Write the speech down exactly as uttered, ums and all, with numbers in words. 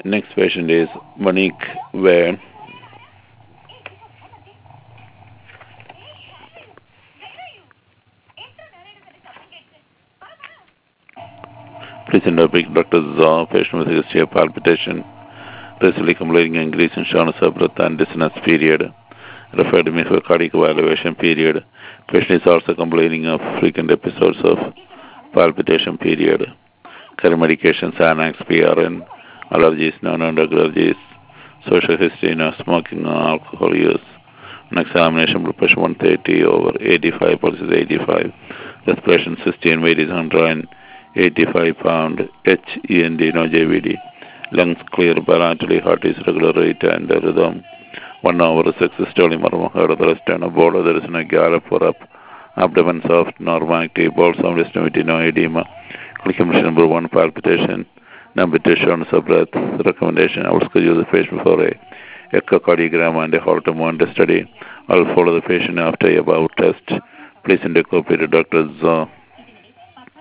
Next patient is Monique Ware. Please interpret Doctor Zha, patient with history of palpitation, recently complaining increase in shortness of breath and dizziness period. Referred to me for cardiac evaluation period. Patient is also complaining of frequent episodes of palpitation period. Current medications, Xanax, P R N, allergies, non-drug allergies, social history, no smoking, no alcohol use. On examination, blood pressure one thirty over eighty-five, pulse is eighty-five. Respiration sixty and weight is one hundred eighty-five pound. H E N D, no J V D. Lungs clear bilaterally, heart is regular rate and rhythm. One hour six systole, marmon heard of the rest and a border, there is no gallop or up. Abdomen soft, normal active, bowel sound listening, no edema. Clinical number one, palpitation. Number two, shortness of breath. Recommendation, I will schedule the patient for a echocardiogram and a Holter-Monte study. I will follow the patient after a above test. Please indicate to Doctor Zha.